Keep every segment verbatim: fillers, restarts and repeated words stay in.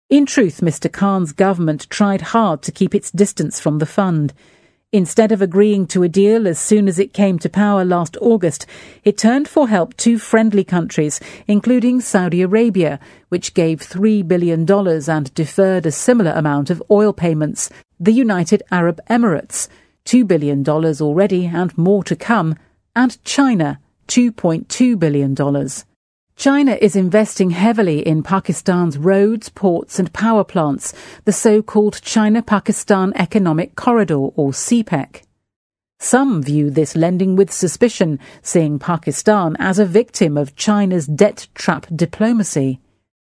In truth, Mister Khan's government tried hard to keep its distance from the fund. Instead of agreeing to a deal as soon as it came to power last August, it turned for help to friendly countries, including Saudi Arabia, which gave three billion dollars and deferred a similar amount of oil payments, the United Arab Emirates, two billion dollars already and more to come, and China, two point two billion dollars. China is investing heavily in Pakistan's roads, ports and power plants, the so-called China-Pakistan Economic Corridor, or C P E C. Some view this lending with suspicion, seeing Pakistan as a victim of China's debt trap diplomacy.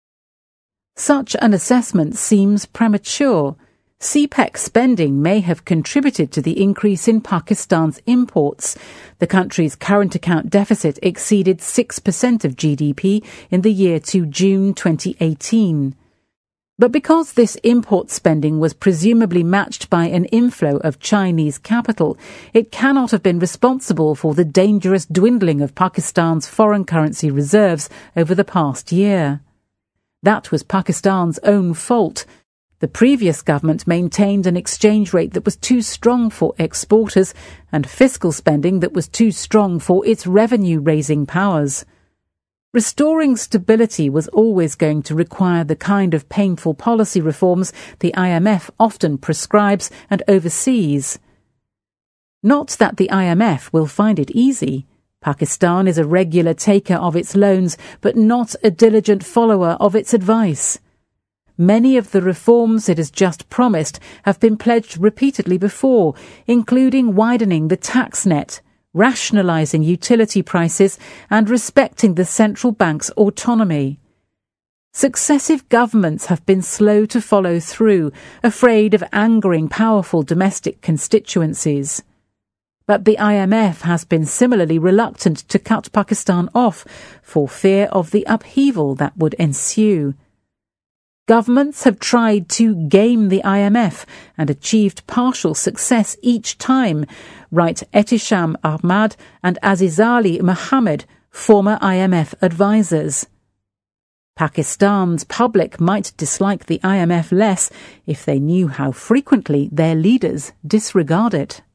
Such an assessment seems premature. C P E C spending may have contributed to the increase in Pakistan's imports. The country's current account deficit exceeded six percent of G D P in the year to June twenty eighteen. But because this import spending was presumably matched by an inflow of Chinese capital, it cannot have been responsible for the dangerous dwindling of Pakistan's foreign currency reserves over the past year. That was Pakistan's own fault. The previous government maintained an exchange rate that was too strong for exporters and fiscal spending that was too strong for its revenue-raising powers. Restoring stability was always going to require the kind of painful policy reforms the I M F often prescribes and oversees. Not that the I M F will find it easy. Pakistan is a regular taker of its loans, but not a diligent follower of its advice. Many of the reforms it has just promised have been pledged repeatedly before, including widening the tax net, rationalising utility prices and respecting the central bank's autonomy. Successive governments have been slow to follow through, afraid of angering powerful domestic constituencies. But the I M F has been similarly reluctant to cut Pakistan off for fear of the upheaval that would ensue. Governments have tried to game the I M F and achieved partial success each time, write Ehtisham Ahmad and Azizali Mohammed, former I M F advisers. Pakistan's public might dislike the I M F less if they knew how frequently their leaders disregard it.